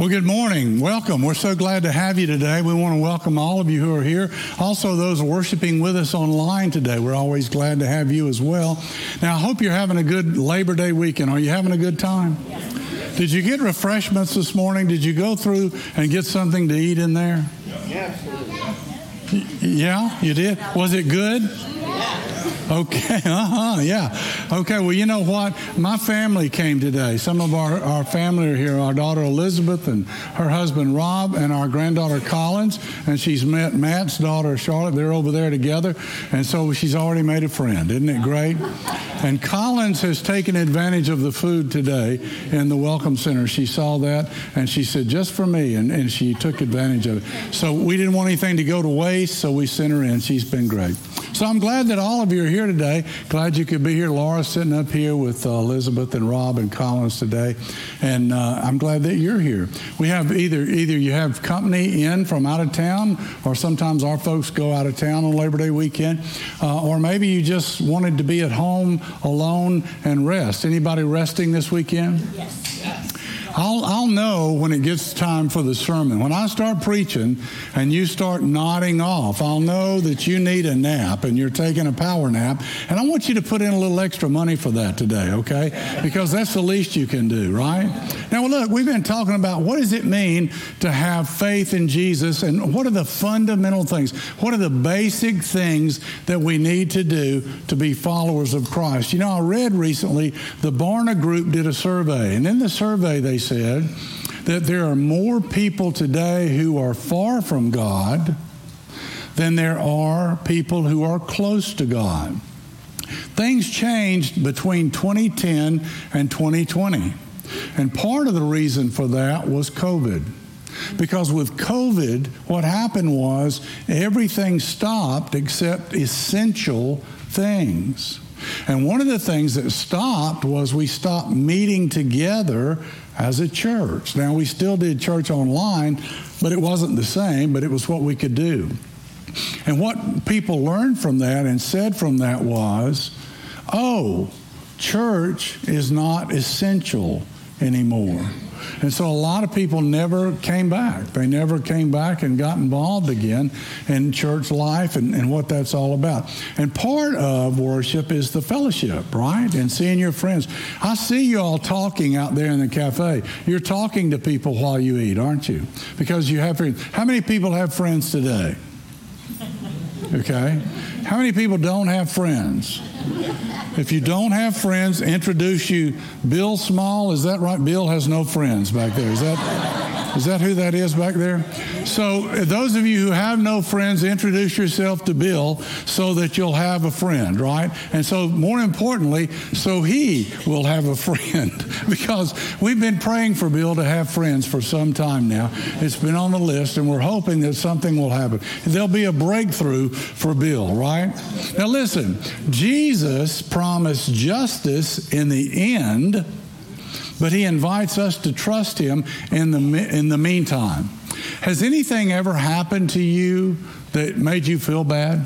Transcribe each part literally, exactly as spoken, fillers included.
Well, good morning. Welcome. We're so glad to have you today. We want to welcome all of you who are here. Also, those worshiping with us online today. We're always glad to have you as well. Now, I hope you're having a good Labor Day weekend. Are you having a good time? Yes. Did you get refreshments this morning? Did you go through and get something to eat in there? Yes. Yeah, you did? Was it good? Okay, uh-huh, yeah. Okay, well, you know what? My family came today. Some of our, our family are here. Our daughter Elizabeth and her husband Rob and our granddaughter Collins. And she's met Matt's daughter Charlotte. They're over there together. And so she's already made a friend. Isn't it great? And Collins has taken advantage of the food today in the Welcome Center. She saw that and she said, just for me. And, and she took advantage of it. So we didn't want anything to go to waste, so we sent her in. She's been great. So I'm glad that all of you are here today. Glad you could be here. Laura's sitting up here with uh, Elizabeth and Rob and Collins today. And uh, I'm glad that you're here. We have either either you have company in from out of town, or sometimes our folks go out of town on Labor Day weekend, uh, or maybe you just wanted to be at home alone and rest. Anybody resting this weekend? Yes. I'll, I'll know when it gets time for the sermon. When I start preaching and you start nodding off, I'll know that you need a nap and you're taking a power nap. And I want you to put in a little extra money for that today, okay? Because that's the least you can do, right? Now, look, we've been talking about what does it mean to have faith in Jesus, and what are the fundamental things? What are the basic things that we need to do to be followers of Christ? You know, I read recently the Barna Group did a survey, and in the survey they said that there are more people today who are far from God than there are people who are close to God. Things changed between twenty ten and twenty twenty. And part of the reason for that was COVID. Because with COVID, what happened was everything stopped except essential things. And one of the things that stopped was we stopped meeting together as a church. Now, we still did church online, but it wasn't the same, but it was what we could do. And what people learned from that and said from that was, oh, church is not essential anymore. And so a lot of people never came back. They never came back and got involved again in church life and, and what that's all about. And part of worship is the fellowship, right? And seeing your friends. I see you all talking out there in the cafe. You're talking to people while you eat, aren't you? Because you have friends. How many people have friends today? Okay. How many people don't have friends? If you don't have friends, introduce you. Bill Small, is that right? Bill has no friends back there. Is that, is that who that is back there? So those of you who have no friends, introduce yourself to Bill so that you'll have a friend, right? And so more importantly, so he will have a friend, because we've been praying for Bill to have friends for some time now. It's been on the list, and we're hoping that something will happen. There'll be a breakthrough for Bill, right? Now listen, Jesus promised justice in the end, but he invites us to trust him in the in the meantime. Has anything ever happened to you that made you feel bad?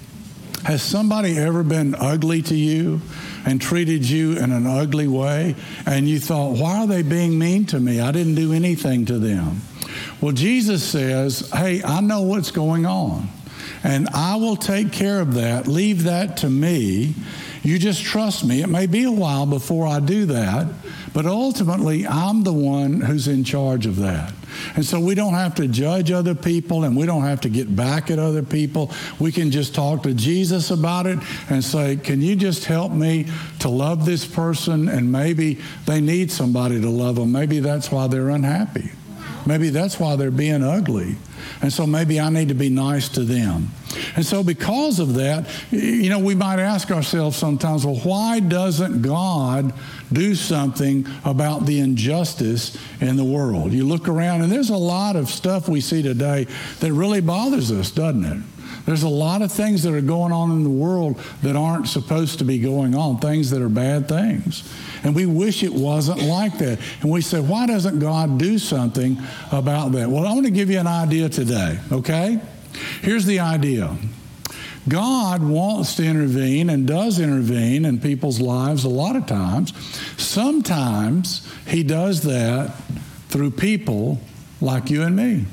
Has somebody ever been ugly to you and treated you in an ugly way, and you thought, why are they being mean to me? I didn't do anything to them. Well, Jesus says, hey, I know what's going on, and I will take care of that. Leave that to me. You just trust me. It may be a while before I do that, but ultimately, I'm the one who's in charge of that. And so we don't have to judge other people, and we don't have to get back at other people. We can just talk to Jesus about it and say, can you just help me to love this person? And maybe they need somebody to love them. Maybe that's why they're unhappy. Maybe that's why they're being ugly. And so maybe I need to be nice to them. And so because of that, you know, we might ask ourselves sometimes, well, why doesn't God do something about the injustice in the world? You look around, and there's a lot of stuff we see today that really bothers us, doesn't it? There's a lot of things that are going on in the world that aren't supposed to be going on, things that are bad things. And we wish it wasn't like that. And we say, why doesn't God do something about that? Well, I want to give you an idea today, okay? Here's the idea. God wants to intervene and does intervene in people's lives a lot of times. Sometimes he does that through people like you and me.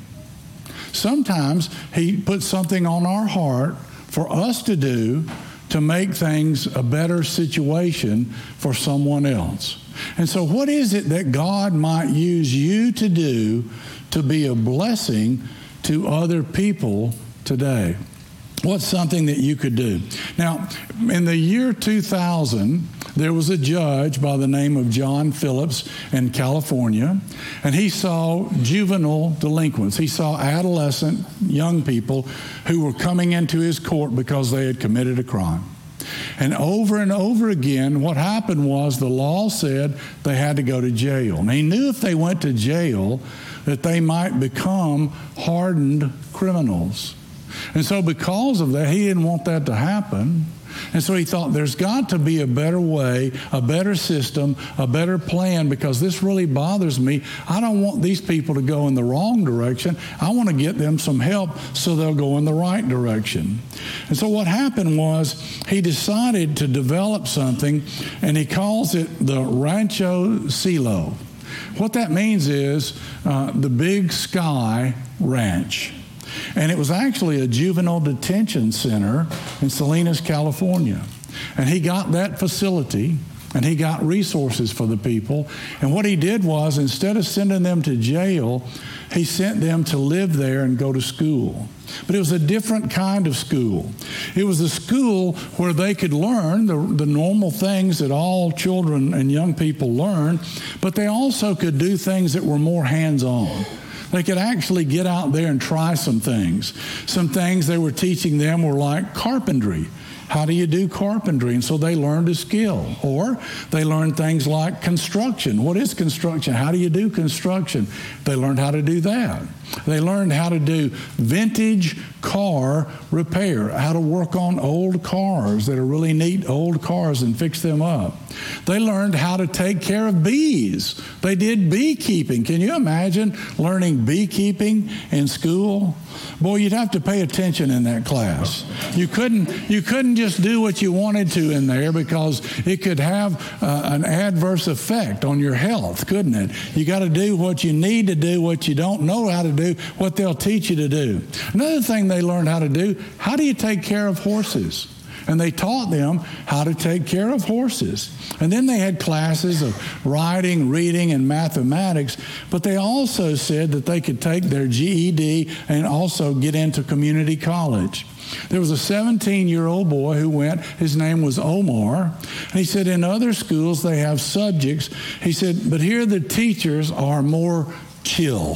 Sometimes he puts something on our heart for us to do to make things a better situation for someone else. And so what is it that God might use you to do to be a blessing to other people today? What's something that you could do? Now, in the year two thousand, there was a judge by the name of John Phillips in California, and he saw juvenile delinquents. He saw adolescent young people who were coming into his court because they had committed a crime. And over and over again, what happened was the law said they had to go to jail. And he knew if they went to jail that they might become hardened criminals. And so because of that, he didn't want that to happen. And so he thought there's got to be a better way, a better system, a better plan, because this really bothers me. I don't want these people to go in the wrong direction. I want to get them some help so they'll go in the right direction. And so what happened was he decided to develop something, and he calls it the Rancho Cielo. What that means is uh, the Big Sky Ranch. And it was actually a juvenile detention center in Salinas, California. And he got that facility, and he got resources for the people. And what he did was, instead of sending them to jail, he sent them to live there and go to school. But it was a different kind of school. It was a school where they could learn the, the normal things that all children and young people learn, but they also could do things that were more hands-on. They could actually get out there and try some things. Some things they were teaching them were like carpentry. How do you do carpentry? And so they learned a skill. Or they learned things like construction. What is construction? How do you do construction? They learned how to do that. They learned how to do vintage car repair, how to work on old cars that are really neat old cars and fix them up. They learned how to take care of bees. They did beekeeping. Can you imagine learning beekeeping in school? Boy, you'd have to pay attention in that class. You couldn't, you couldn't just do what you wanted to in there, because it could have uh, an adverse effect on your health, couldn't it? You got to do what you need to do, what you don't know how to do, what they'll teach you to do. Another thing they learned how to do, how do you take care of horses? And they taught them how to take care of horses. And then they had classes of writing, reading, and mathematics, but they also said that they could take their G E D and also get into community college. There was a seventeen-year-old boy who went, his name was Omar, and he said in other schools they have subjects. He said, but here the teachers are more chill.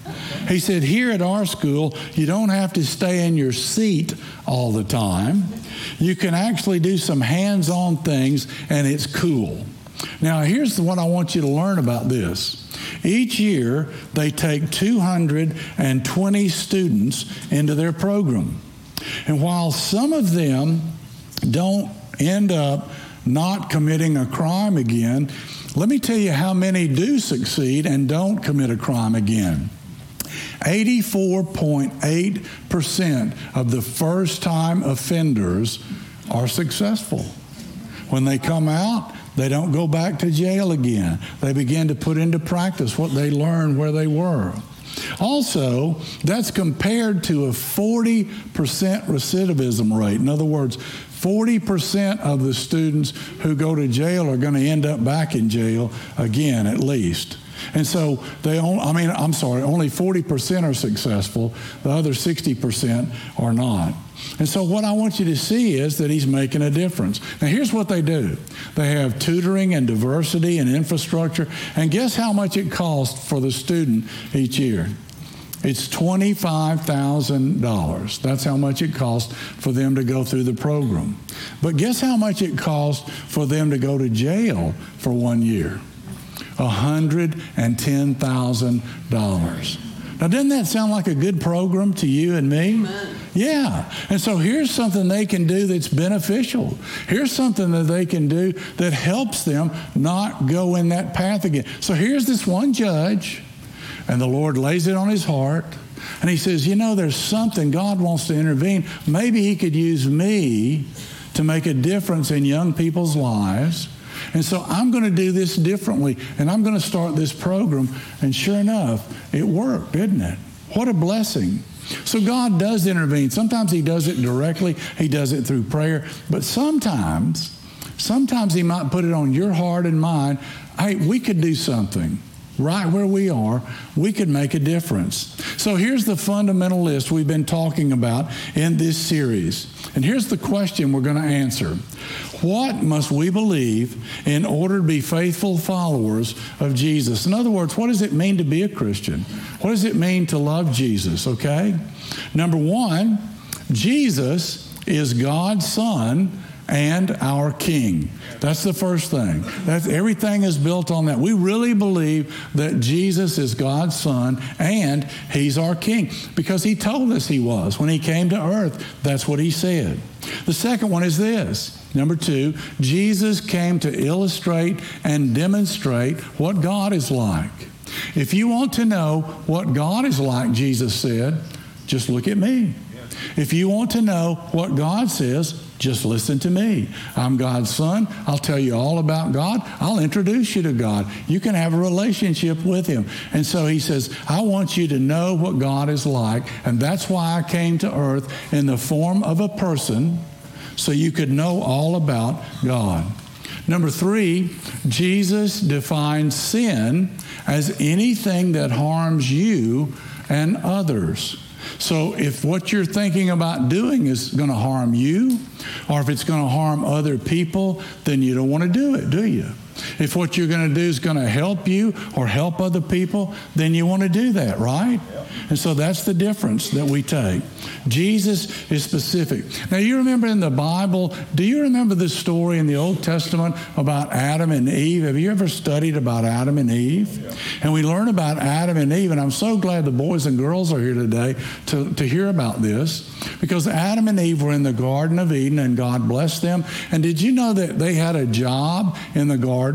He said, here at our school, you don't have to stay in your seat all the time. You can actually do some hands-on things, and it's cool. Now, here's what I want you to learn about this. Each year, they take two hundred twenty students into their program. And while some of them don't end up not committing a crime again, let me tell you how many do succeed and don't commit a crime again. eighty-four point eight percent of the first-time offenders are successful. When they come out, they don't go back to jail again. They begin to put into practice what they learned where they were. Also, that's compared to a forty percent recidivism rate. In other words, forty percent of the students who go to jail are going to end up back in jail again, at least. And so they only, I mean, I'm sorry, only forty percent are successful. The other sixty percent are not. And so what I want you to see is that he's making a difference. Now, here's what they do. They have tutoring and diversity and infrastructure. And guess how much it costs for the student each year? It's twenty-five thousand dollars. That's how much it costs for them to go through the program. But guess how much it costs for them to go to jail for one year? one hundred ten thousand dollars. Now, doesn't that sound like a good program to you and me? Amen. Yeah. And so here's something they can do that's beneficial. Here's something that they can do that helps them not go in that path again. So here's this one judge, and the Lord lays it on his heart, and he says, you know, there's something, God wants to intervene. Maybe he could use me to make a difference in young people's lives. And so I'm going to do this differently, and I'm going to start this program. And sure enough, it worked, didn't it? What a blessing. So God does intervene. Sometimes he does it directly. He does it through prayer. But sometimes, sometimes he might put it on your heart and mind. Hey, we could do something. Right where we are, we could make a difference. So here's the fundamental list we've been talking about in this series. And here's the question we're going to answer. What must we believe in order to be faithful followers of Jesus? In other words, what does it mean to be a Christian? What does it mean to love Jesus, okay? Number one, Jesus is God's Son and our King. That's the first thing. That's, everything is built on that. We really believe that Jesus is God's Son and he's our King because he told us he was. When he came to earth, that's what he said. The second one is this. Number two, Jesus came to illustrate and demonstrate what God is like. If you want to know what God is like, Jesus said, just look at me. If you want to know what God says, just listen to me. I'm God's Son. I'll tell you all about God. I'll introduce you to God. You can have a relationship with him. And so he says, I want you to know what God is like. And that's why I came to earth in the form of a person so you could know all about God. Number three, Jesus defines sin as anything that harms you and others. So if what you're thinking about doing is going to harm you, or if it's going to harm other people, then you don't want to do it, do you? If what you're going to do is going to help you or help other people, then you want to do that, right? Yep. And so that's the difference that we take. Jesus is specific. Now, you remember in the Bible, do you remember the story in the Old Testament about Adam and Eve? Have you ever studied about Adam and Eve? Yeah. And we learn about Adam and Eve, and I'm so glad the boys and girls are here today to, to hear about this, because Adam and Eve were in the Garden of Eden, and God blessed them. And did you know that they had a job in the garden?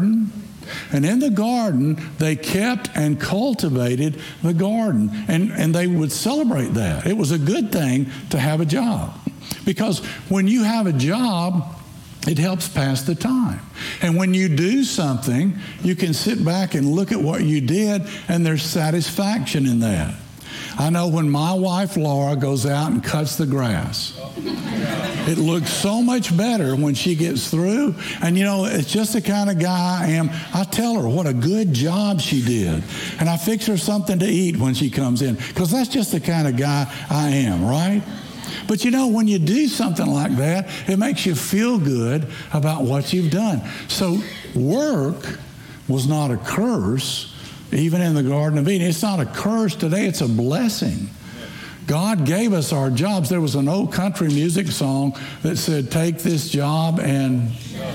And in the garden, they kept and cultivated the garden. And, and they would celebrate that. It was a good thing to have a job. Because when you have a job, it helps pass the time. And when you do something, you can sit back and look at what you did, and there's satisfaction in that. I know when my wife, Laura, goes out and cuts the grass, it looks so much better when she gets through. And, you know, it's just the kind of guy I am. I tell her what a good job she did. And I fix her something to eat when she comes in, because that's just the kind of guy I am, right? But, you know, when you do something like that, it makes you feel good about what you've done. So work was not a curse. Even in the Garden of Eden, it's not a curse today, it's a blessing. God gave us our jobs. There was an old country music song that said, take this job and,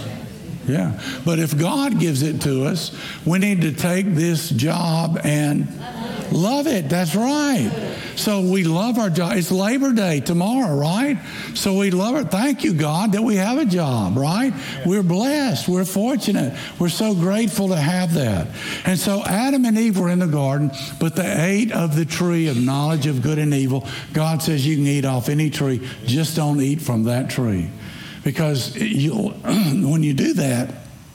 yeah. But if God gives it to us, we need to take this job and love it. That's right. So we love our job. It's Labor Day tomorrow, right? So we love it. Thank you, God, that we have a job, right? We're blessed. We're fortunate. We're so grateful to have that. And so Adam and Eve were in the garden, but they ate of the tree of knowledge of good and evil. God says you can eat off any tree. Just don't eat from that tree. Because you'll, when you do that,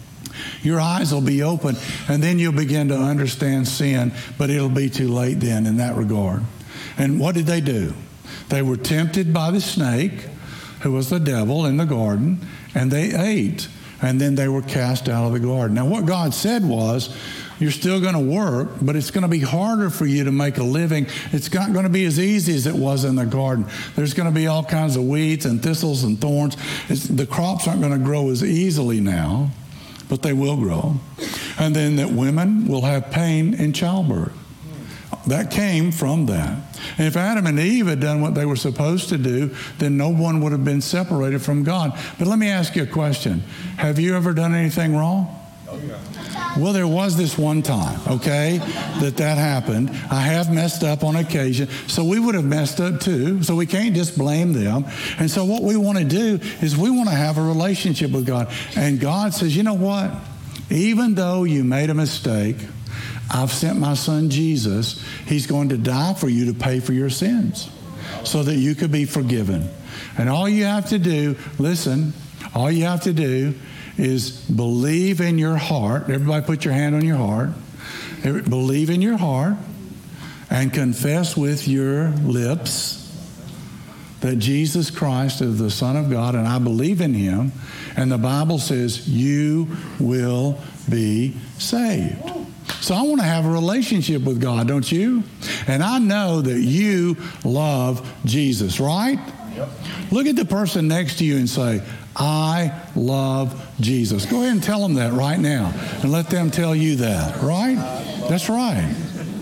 your eyes will be open, and then you'll begin to understand sin, but it'll be too late then in that regard. And what did they do? They were tempted by the snake, who was the devil in the garden, and they ate, and then they were cast out of the garden. Now, what God said was, you're still going to work, but it's going to be harder for you to make a living. It's not going to be as easy as it was in the garden. There's going to be all kinds of weeds and thistles and thorns. It's, the crops aren't going to grow as easily now, but they will grow. And then that women will have pain in childbirth. That came from that. And if Adam and Eve had done what they were supposed to do, then no one would have been separated from God. But let me ask you a question. Have you ever done anything wrong? Well, there was this one time, okay, that that happened. I have messed up on occasion, so we would have messed up too, so we can't just blame them. And so what we want to do is we want to have a relationship with God. And God says, you know what? Even though you made a mistake, I've sent my son Jesus. He's going to die for you to pay for your sins so that you could be forgiven. And all you have to do, listen, all you have to do is believe in your heart. Everybody put your hand on your heart. Believe in your heart and confess with your lips that Jesus Christ is the Son of God, and I believe in him. And the Bible says you will be saved. So I want to have a relationship with God, don't you? And I know that you love Jesus, right? Yep. Look at the person next to you and say, I love Jesus. Go ahead and tell them that right now and let them tell you that, right? That's right.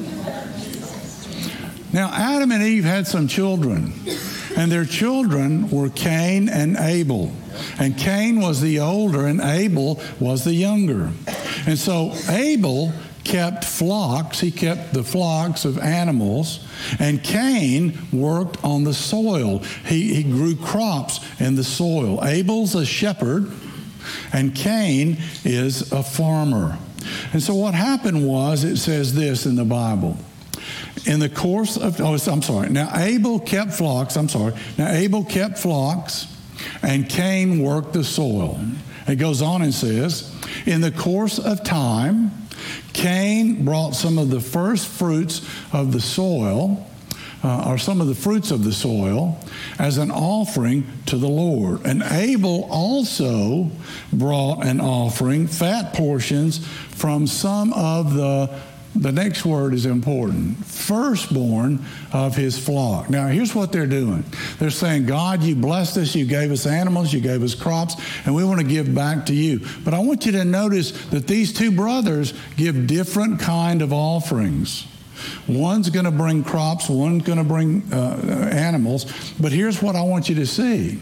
Now, Adam and Eve had some children, and their children were Cain and Abel. And Cain was the older, and Abel was the younger. And so Abel kept flocks. He kept the flocks of animals. And Cain worked on the soil. He, he grew crops in the soil. Abel's a shepherd, and Cain is a farmer. And so what happened was, it says this in the Bible. In the course of, oh, I'm sorry. Now Abel kept flocks. I'm sorry. Now Abel kept flocks, and Cain worked the soil. It goes on and says, in the course of time, Cain brought some of the first fruits of the soil, uh, or some of the fruits of the soil, as an offering to the Lord. And Abel also brought an offering, fat portions, from some of the The next word is important. Firstborn of his flock. Now, here's what they're doing. They're saying, God, you blessed us. You gave us animals. You gave us crops. And we want to give back to you. But I want you to notice that these two brothers give different kind of offerings. One's going to bring crops. One's going to bring uh, animals. But here's what I want you to see.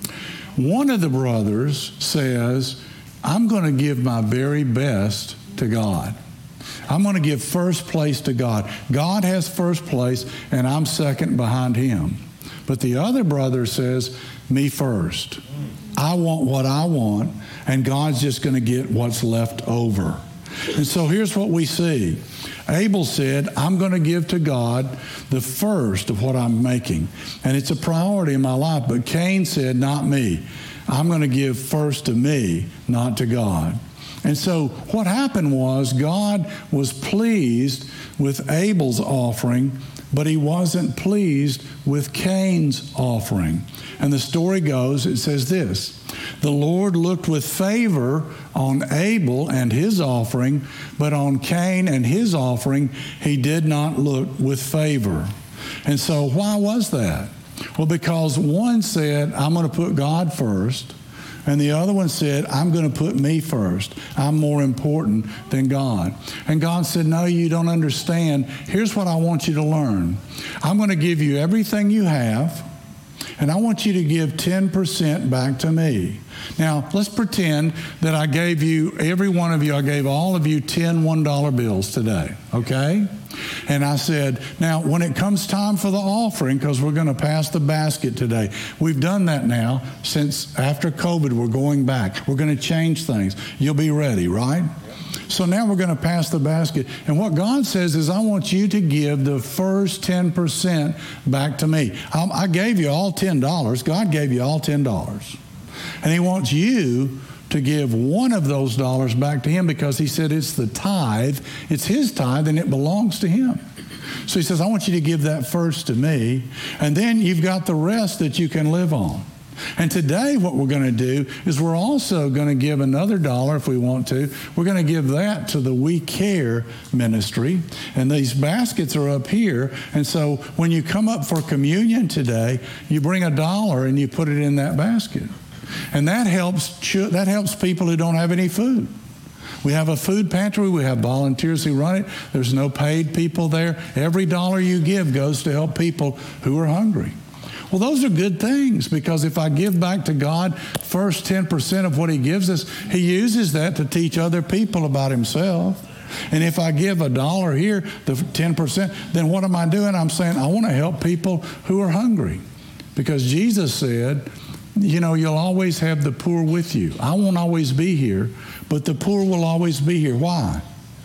One of the brothers says, I'm going to give my very best to God. I'm going to give first place to God. God has first place, and I'm second behind him. But the other brother says, me first. I want what I want, and God's just going to get what's left over. And so here's what we see. Abel said, I'm going to give to God the first of what I'm making. And it's a priority in my life. But Cain said, not me. I'm going to give first to me, not to God. And so what happened was God was pleased with Abel's offering, but he wasn't pleased with Cain's offering. And the story goes, it says this, the Lord looked with favor on Abel and his offering, but on Cain and his offering, he did not look with favor. And so why was that? Well, because one said, I'm going to put God first. And the other one said, I'm going to put me first. I'm more important than God. And God said, no, you don't understand. Here's what I want you to learn. I'm going to give you everything you have, and I want you to give ten percent back to me. Now, let's pretend that I gave you, every one of you, I gave all of you ten one-dollar bills today, okay? And I said, now, when it comes time for the offering, because we're going to pass the basket today, we've done that now since after COVID, we're going back. We're going to change things. You'll be ready, right? So now we're going to pass the basket. And what God says is, I want you to give the first ten percent back to me. I, I gave you all ten dollars. God gave you all ten dollars. And he wants you to give one of those dollars back to him, because he said it's the tithe. It's his tithe, and it belongs to him. So he says, I want you to give that first to me, and then you've got the rest that you can live on. And today what we're going to do is we're also going to give another dollar if we want to. We're going to give that to the We Care ministry. And these baskets are up here. And so when you come up for communion today, you bring a dollar and you put it in that basket. And that helps that helps people who don't have any food. We have a food pantry. We have volunteers who run it. There's no paid people there. Every dollar you give goes to help people who are hungry. Well, those are good things, because if I give back to God first ten percent of what he gives us, he uses that to teach other people about himself. And if I give a dollar here, the ten percent, then what am I doing? I'm saying I want to help people who are hungry, because Jesus said, you know, you'll always have the poor with you. I won't always be here, but the poor will always be here. Why?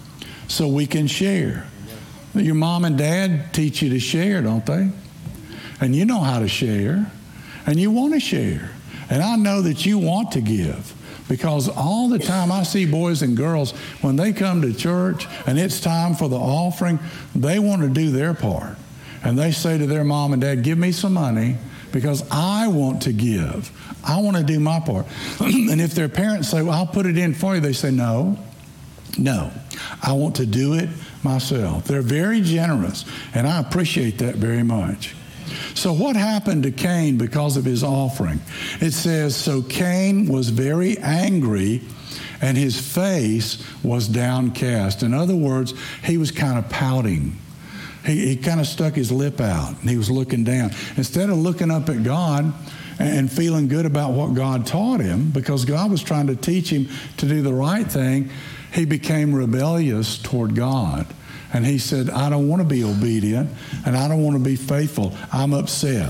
So we can share. Your mom and dad teach you to share, don't they? And you know how to share, and you want to share. And I know that you want to give. Because all the time I see boys and girls, when they come to church and it's time for the offering, they want to do their part. And they say to their mom and dad, give me some money because I want to give. I want to do my part. And if their parents say, well, I'll put it in for you, they say, no, no, I want to do it myself. They're very generous, and I appreciate that very much. So what happened to Cain because of his offering? It says, so Cain was very angry and his face was downcast. In other words, he was kind of pouting. He, he kind of stuck his lip out and he was looking down. Instead of looking up at God and feeling good about what God taught him, because God was trying to teach him to do the right thing, he became rebellious toward God. And he said, I don't want to be obedient and I don't want to be faithful. I'm upset.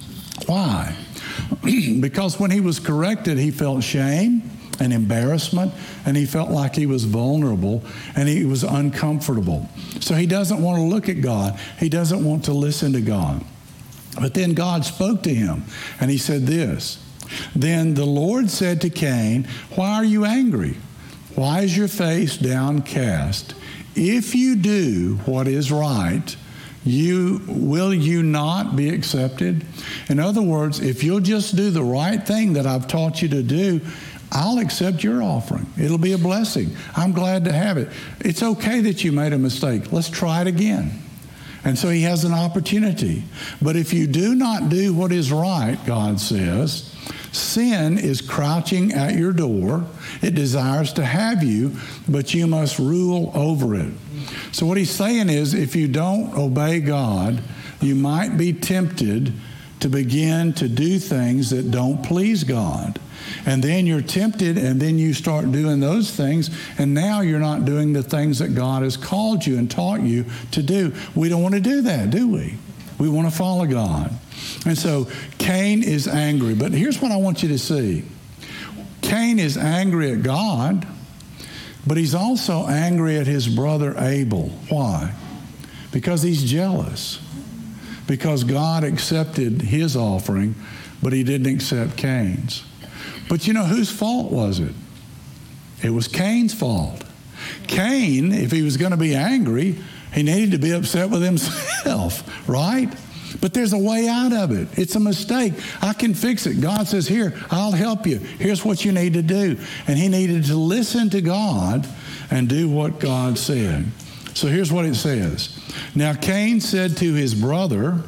Why? Because when he was corrected, he felt shame and embarrassment, and he felt like he was vulnerable and he was uncomfortable. So he doesn't want to look at God. He doesn't want to listen to God. But then God spoke to him and he said this, then the Lord said to Cain, why are you angry? Why is your face downcast? If you do what is right, you will you not be accepted? In other words, if you'll just do the right thing that I've taught you to do, I'll accept your offering. It'll be a blessing. I'm glad to have it. It's okay that you made a mistake. Let's try it again. And so he has an opportunity. But if you do not do what is right, God says, sin is crouching at your door. It desires to have you, but you must rule over it. So what he's saying is, if you don't obey God, you might be tempted to begin to do things that don't please God. And then you're tempted, and then you start doing those things, and now you're not doing the things that God has called you and taught you to do. We don't want to do that, do we? We want to follow God. And so Cain is angry. But here's what I want you to see. Cain is angry at God, but he's also angry at his brother Abel. Why? Because he's jealous. Because God accepted his offering, but he didn't accept Cain's. But you know, whose fault was it? It was Cain's fault. Cain, if he was going to be angry, he needed to be upset with himself, right? But there's a way out of it. It's a mistake. I can fix it. God says, here, I'll help you. Here's what you need to do. And he needed to listen to God and do what God said. So here's what it says. Now Cain said to his brother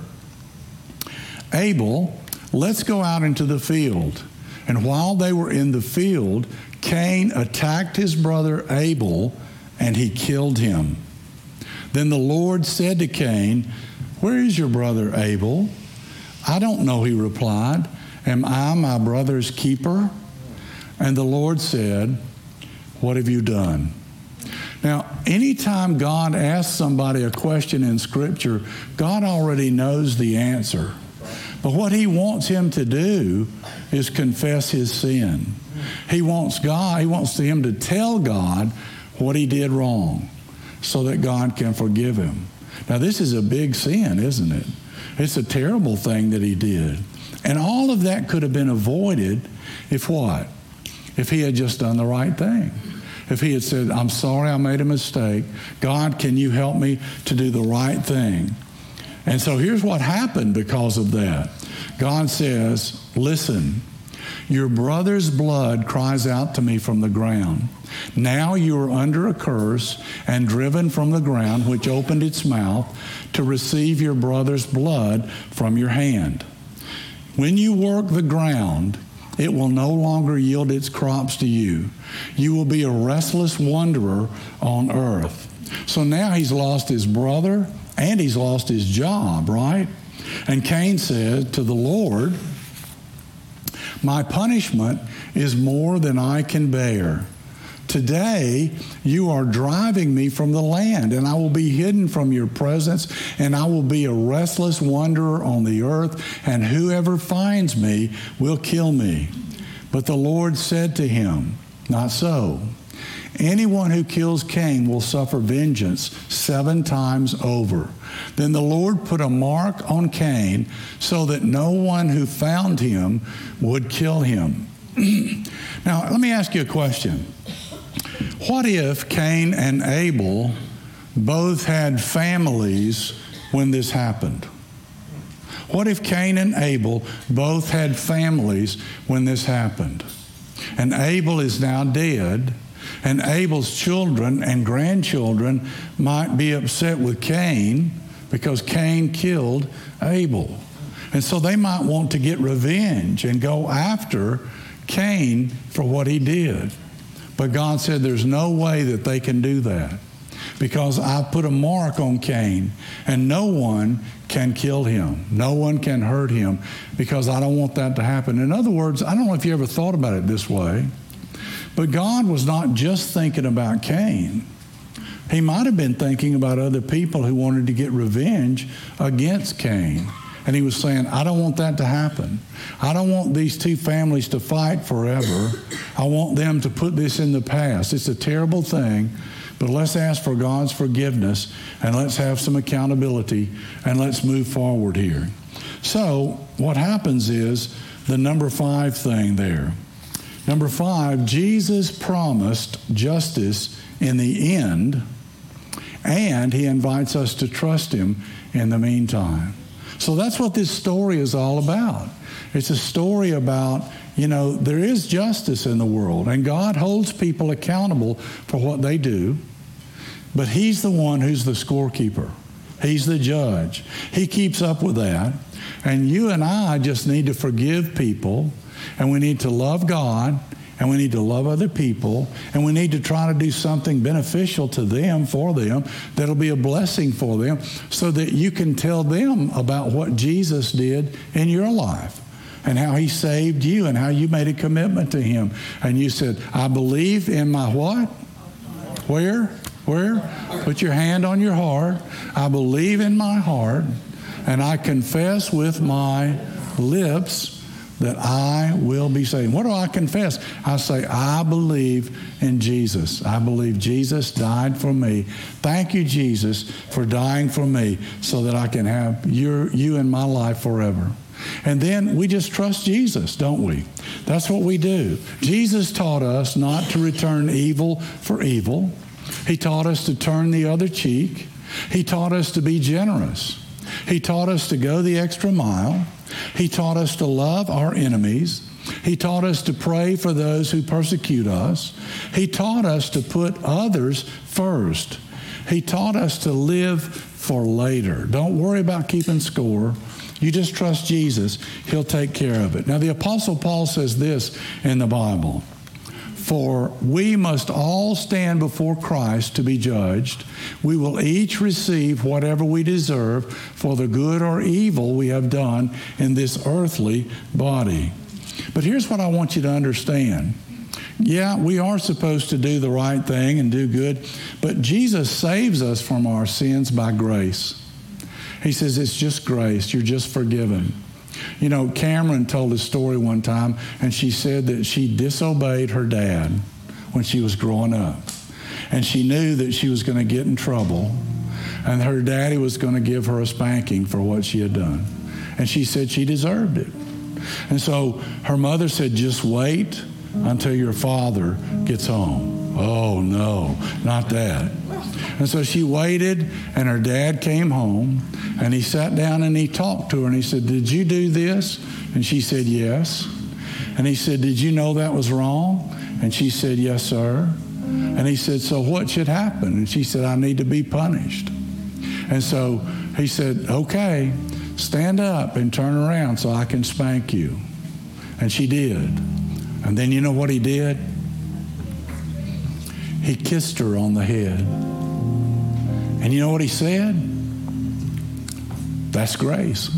Abel, let's go out into the field. And while they were in the field, Cain attacked his brother Abel, and he killed him. Then the Lord said to Cain, where is your brother Abel? I don't know, he replied. Am I my brother's keeper? And the Lord said, what have you done? Now, anytime God asks somebody a question in Scripture, God already knows the answer. But what he wants him to do is confess his sin. He wants God, he wants him to tell God what he did wrong so that God can forgive him. Now, this is a big sin, isn't it? It's a terrible thing that he did. And all of that could have been avoided if what? If he had just done the right thing. If he had said, I'm sorry I made a mistake. God, can you help me to do the right thing? And so here's what happened because of that. God says, listen, your brother's blood cries out to me from the ground. Now you are under a curse and driven from the ground, which opened its mouth to receive your brother's blood from your hand. When you work the ground, it will no longer yield its crops to you. You will be a restless wanderer on earth. So now he's lost his brother and he's lost his job, right? And Cain said to the Lord, my punishment is more than I can bear. Today, you are driving me from the land, and I will be hidden from your presence, and I will be a restless wanderer on the earth, and whoever finds me will kill me. But the Lord said to him, not so. Anyone who kills Cain will suffer vengeance seven times over. Then the Lord put a mark on Cain so that no one who found him would kill him. Now, let me ask you a question. What if Cain and Abel both had families when this happened? What if Cain and Abel both had families when this happened? And Abel is now dead, and Abel's children and grandchildren might be upset with Cain because Cain killed Abel. And so they might want to get revenge and go after Cain for what he did. But God said there's no way that they can do that because I put a mark on Cain, and no one can kill him. No one can hurt him because I don't want that to happen. In other words, I don't know if you ever thought about it this way, but God was not just thinking about Cain. He might have been thinking about other people who wanted to get revenge against Cain. And he was saying, I don't want that to happen. I don't want these two families to fight forever. I want them to put this in the past. It's a terrible thing, but let's ask for God's forgiveness, and let's have some accountability, and let's move forward here. So what happens is the number five thing there. Number five, Jesus promised justice in the end, and he invites us to trust him in the meantime. So that's what this story is all about. It's a story about, you know, there is justice in the world, and God holds people accountable for what they do, but he's the one who's the scorekeeper. He's the judge. He keeps up with that, and you and I just need to forgive people, and we need to love God, and we need to love other people, and we need to try to do something beneficial to them, for them, that'll be a blessing for them, so that you can tell them about what Jesus did in your life and how he saved you and how you made a commitment to him. And you said, I believe in my what? Where? Where? Put your hand on your heart. I believe in my heart, and I confess with my lips that I will be saved. What do I confess? I say, I believe in Jesus. I believe Jesus died for me. Thank you, Jesus, for dying for me so that I can have your, you in my life forever. And then we just trust Jesus, don't we? That's what we do. Jesus taught us not to return evil for evil. He taught us to turn the other cheek. He taught us to be generous. He taught us to go the extra mile. He taught us to love our enemies. He taught us to pray for those who persecute us. He taught us to put others first. He taught us to live for later. Don't worry about keeping score. You just trust Jesus. He'll take care of it. Now, the Apostle Paul says this in the Bible. For we must all stand before Christ to be judged. We will each receive whatever we deserve for the good or evil we have done in this earthly body. But here's what I want you to understand. Yeah, we are supposed to do the right thing and do good, but Jesus saves us from our sins by grace. He says it's just grace. You're just forgiven. You know, Cameron told a story one time, and she said that she disobeyed her dad when she was growing up. And she knew that she was going to get in trouble, and her daddy was going to give her a spanking for what she had done. And she said she deserved it. And so her mother said, just wait until your father gets home. Oh, no, not that. And so she waited, and her dad came home, and he sat down and he talked to her, and he said, did you do this? And she said, yes. And he said, did you know that was wrong? And she said, yes, sir. And he said, so what should happen? And she said, I need to be punished. And so he said, okay, stand up and turn around so I can spank you. And she did. And then you know what he did? He kissed her on the head. And you know what he said? That's grace.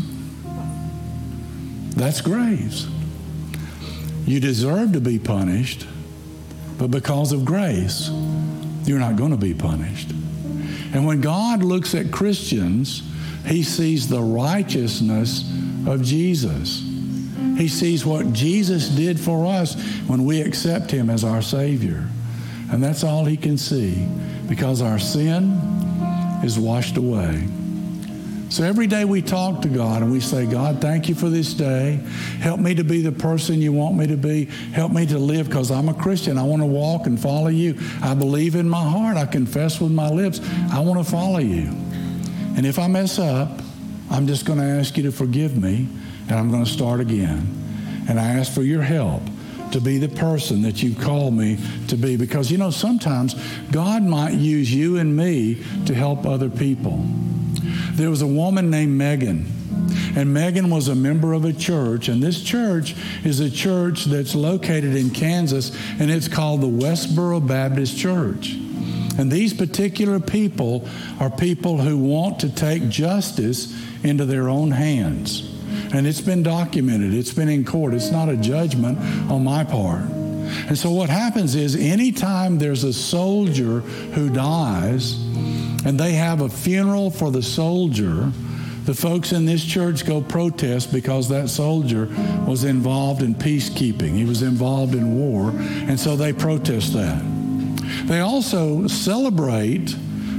That's grace. You deserve to be punished, but because of grace, you're not going to be punished. And when God looks at Christians, he sees the righteousness of Jesus. He sees what Jesus did for us when we accept him as our Savior. And that's all he can see, because our sin is washed away. So every day we talk to God and we say, God, thank you for this day. Help me to be the person you want me to be. Help me to live, because I'm a Christian. I want to walk and follow you. I believe in my heart. I confess with my lips. I want to follow you. And if I mess up, I'm just going to ask you to forgive me, and I'm going to start again. And I ask for your help to be the person that you call me to be. Because, you know, sometimes God might use you and me to help other people. There was a woman named Megan, and Megan was a member of a church, and this church is a church that's located in Kansas, and it's called the Westboro Baptist Church. And these particular people are people who want to take justice into their own hands. And it's been documented. It's been in court. It's not a judgment on my part. And so what happens is, anytime there's a soldier who dies and they have a funeral for the soldier, the folks in this church go protest because that soldier was involved in peacekeeping. He was involved in war, and so they protest that. They also celebrate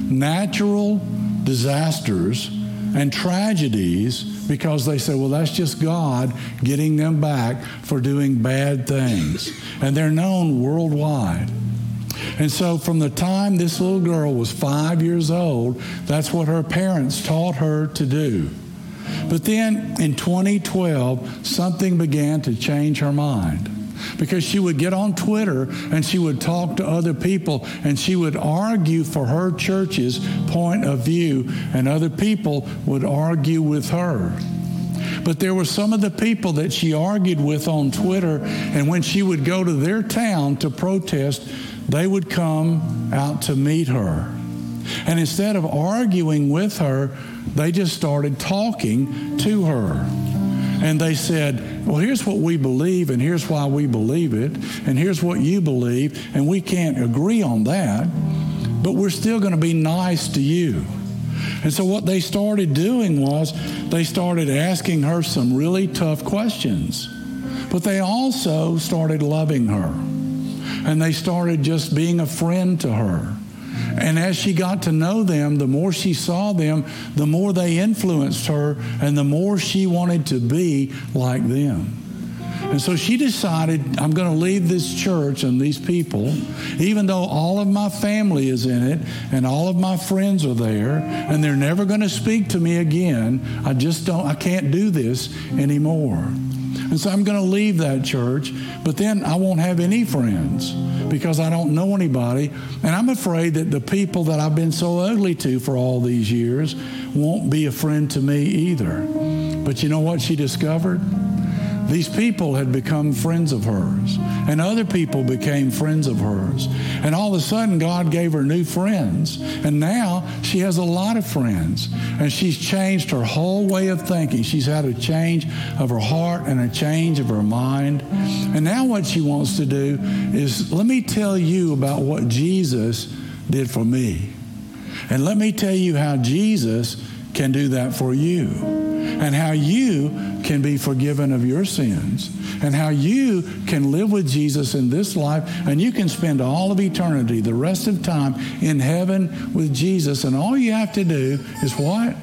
natural disasters and tragedies because they say, well, that's just God getting them back for doing bad things. And they're known worldwide. And so from the time this little girl was five years old, that's what her parents taught her to do. But then in twenty twelve, something began to change her mind, because she would get on Twitter and she would talk to other people and she would argue for her church's point of view, and other people would argue with her. But there were some of the people that she argued with on Twitter, and when she would go to their town to protest, they would come out to meet her. And instead of arguing with her, they just started talking to her. And they said, well, here's what we believe, and here's why we believe it, and here's what you believe, and we can't agree on that, but we're still going to be nice to you. And so what they started doing was they started asking her some really tough questions, but they also started loving her. And they started just being a friend to her. And as she got to know them, the more she saw them, the more they influenced her, and the more she wanted to be like them. And so she decided, I'm going to leave this church and these people, even though all of my family is in it and all of my friends are there, and they're never going to speak to me again. I just don't, I can't do this anymore. And so I'm going to leave that church, but then I won't have any friends because I don't know anybody. And I'm afraid that the people that I've been so ugly to for all these years won't be a friend to me either. But you know what she discovered? These people had become friends of hers, and other people became friends of hers. And all of a sudden, God gave her new friends. And now she has a lot of friends. And she's changed her whole way of thinking. She's had a change of her heart and a change of her mind. And now what she wants to do is, let me tell you about what Jesus did for me. And let me tell you how Jesus can do that for you, and how you can be forgiven of your sins, and how you can live with Jesus in this life, and you can spend all of eternity, the rest of time, in heaven with Jesus. And all you have to do is what?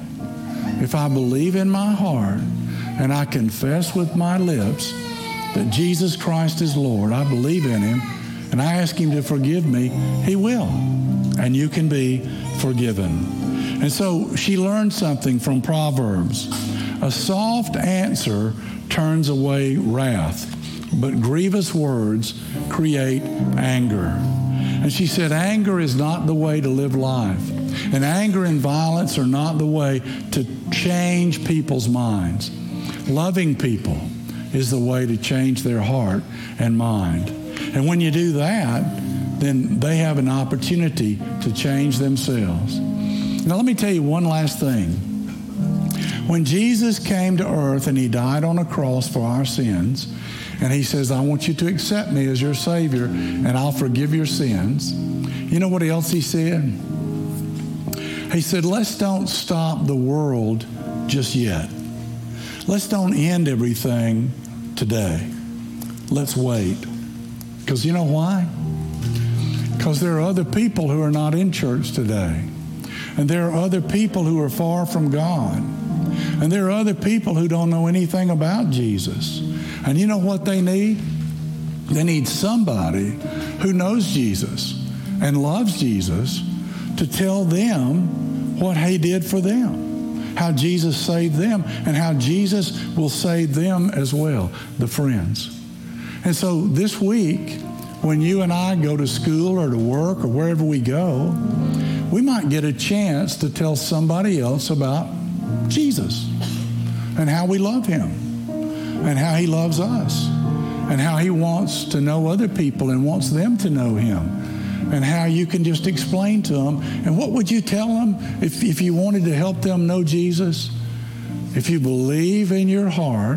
If I believe in my heart and I confess with my lips that Jesus Christ is Lord, I believe in him, and I ask him to forgive me, he will. And you can be forgiven. And so she learned something from Proverbs. A soft answer turns away wrath, but grievous words create anger. And she said, anger is not the way to live life. And anger and violence are not the way to change people's minds. Loving people is the way to change their heart and mind. And when you do that, then they have an opportunity to change themselves. Now, let me tell you one last thing. When Jesus came to earth and he died on a cross for our sins, and he says, I want you to accept me as your Savior, and I'll forgive your sins. You know what else he said? He said, let's don't stop the world just yet. Let's don't end everything today. Let's wait. Because you know why? Because there are other people who are not in church today. And there are other people who are far from God. And there are other people who don't know anything about Jesus. And you know what they need? They need somebody who knows Jesus and loves Jesus to tell them what he did for them, how Jesus saved them, and how Jesus will save them as well, the friends. And so this week, when you and I go to school or to work or wherever we go, we might get a chance to tell somebody else about Jesus and how we love him and how he loves us and how he wants to know other people and wants them to know him, and how you can just explain to them. And what would you tell them if, if you wanted to help them know Jesus? If you believe in your heart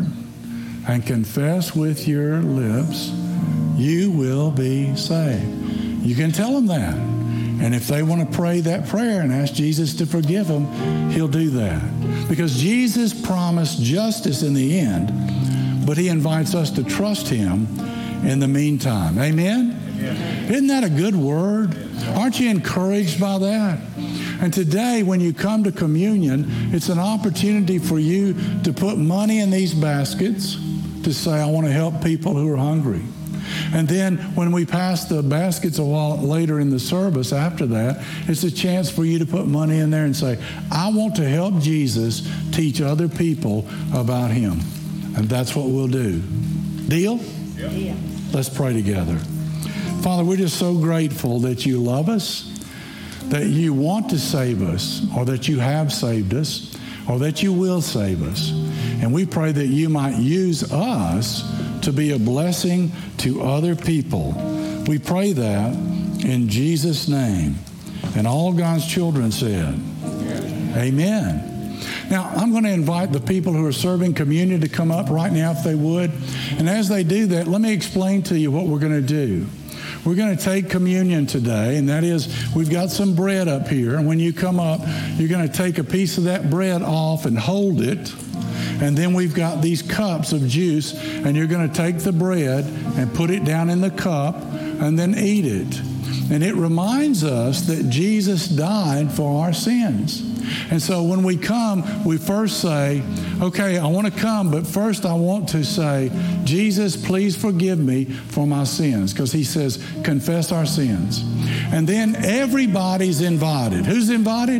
and confess with your lips, you will be saved. You can tell them that. And if they want to pray that prayer and ask Jesus to forgive them, he'll do that. Because Jesus promised justice in the end, but he invites us to trust him in the meantime. Amen? Amen. Isn't that a good word? Aren't you encouraged by that? And today, when you come to communion, it's an opportunity for you to put money in these baskets to say, I want to help people who are hungry. And then when we pass the baskets a while later in the service after that, it's a chance for you to put money in there and say, I want to help Jesus teach other people about him. And that's what we'll do. Deal? Yeah. Let's pray together. Father, we're just so grateful that you love us, that you want to save us, or that you have saved us, or that you will save us. And we pray that you might use us to be a blessing to other people. We pray that in Jesus' name. And all God's children said, Amen. Amen. Now, I'm going to invite the people who are serving communion to come up right now if they would. And as they do that, let me explain to you what we're going to do. We're going to take communion today, and that is, we've got some bread up here. And when you come up, you're going to take a piece of that bread off and hold it. And then we've got these cups of juice, and you're going to take the bread and put it down in the cup and then eat it. And it reminds us that Jesus died for our sins. And so when we come, we first say, okay, I want to come, but first I want to say, Jesus, please forgive me for my sins, because he says, confess our sins. And then everybody's invited. Who's invited?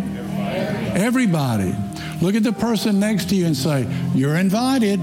Everybody. Look at the person next to you and say, you're invited.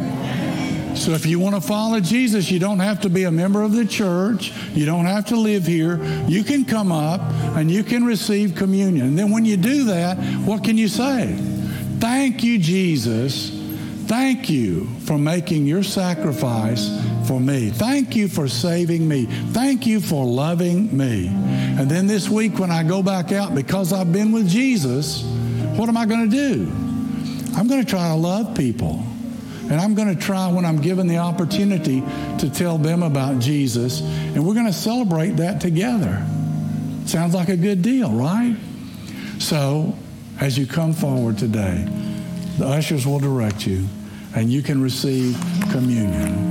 So if you want to follow Jesus, you don't have to be a member of the church. You don't have to live here. You can come up and you can receive communion. And then when you do that, what can you say? Thank you, Jesus. Thank you for making your sacrifice for me. Thank you for saving me. Thank you for loving me. And then this week when I go back out, because I've been with Jesus, what am I going to do? I'm going to try to love people. And I'm going to try, when I'm given the opportunity, to tell them about Jesus. And we're going to celebrate that together. Sounds like a good deal, right? So, as you come forward today, the ushers will direct you, and you can receive communion.